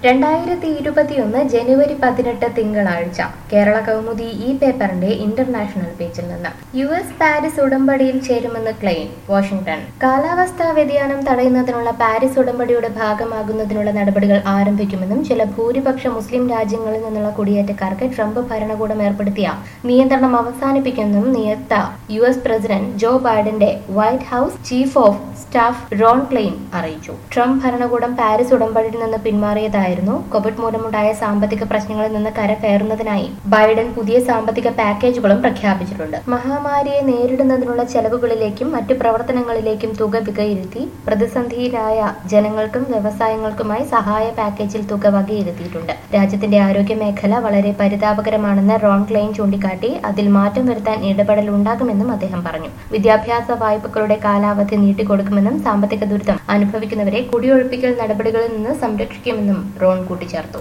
2021 ജനുവരി 18 തിങ്കളാഴ്ച കേരള കൗമുദി ഈ പേപ്പറിന്റെ ഇന്റർനാഷണൽ പേജിൽ നിന്ന് US പാരീസ് ഉടമ്പടിയിൽ ചേരുമെന്ന് ക്ലെയിം വാഷിംഗ്ടൺ. കാലാവസ്ഥാ വ്യതിയാനം തടയുന്നതിനുള്ള പാരീസ് ഉടമ്പടിയുടെ ഭാഗമാകുന്നതിനുള്ള നടപടികൾ ആരംഭിക്കുമെന്നും ചില ഭൂരിപക്ഷ മുസ്ലിം രാജ്യങ്ങളിൽ നിന്നുള്ള കുടിയേറ്റക്കാർക്ക് ട്രംപ് ഭരണകൂടം ഏർപ്പെടുത്തിയ നിയന്ത്രണം അവസാനിപ്പിക്കുമെന്നും നിയുക്ത US പ്രസിഡന്റ് ജോ ബൈഡന്റെ White House chief of staff Ron Klain അറിയിച്ചു. ട്രംപ് ഭരണകൂടം പാരീസ് ഉടമ്പടിയിൽ നിന്ന് പിന്മാറിയതായിരുന്നു. കോവിഡ് മൂലമുണ്ടായ സാമ്പത്തിക പ്രശ്നങ്ങളിൽ നിന്ന് കരകയറുന്നതിനായി ബൈഡൻ പുതിയ സാമ്പത്തിക പാക്കേജുകളും പ്രഖ്യാപിച്ചിട്ടുണ്ട്. മഹാമാരിയെ നേരിടുന്നതിനുള്ള ചെലവുകളിലേക്കും മറ്റു പ്രവർത്തനങ്ങളിലേക്കും തുക വകയിരുത്തി പ്രതിസന്ധിയിലായ ജനങ്ങൾക്കും വ്യവസായങ്ങൾക്കുമായി സഹായ പാക്കേജിൽ തുക വകയിരുത്തിയിട്ടുണ്ട്. രാജ്യത്തിന്റെ ആരോഗ്യ മേഖല വളരെ പരിതാപകരമാണെന്ന് റോൺ ക്ലെയിൻ ചൂണ്ടിക്കാട്ടി അതിൽ മാറ്റം വരുത്താൻ ഇടപെടൽ ഉണ്ടാകുമെന്നും അദ്ദേഹം പറഞ്ഞു. വിദ്യാഭ്യാസ വായ്പകളുടെ കാലാവധി നീട്ടിക്കൊടുക്കുമെന്നും സാമ്പത്തിക ദുരിതം അനുഭവിക്കുന്നവരെ കുടിയൊഴിപ്പിക്കൽ നടപടികളിൽ നിന്ന് സംരക്ഷിക്കുമെന്നും റോൺ കൂട്ടിച്ചേർത്തു.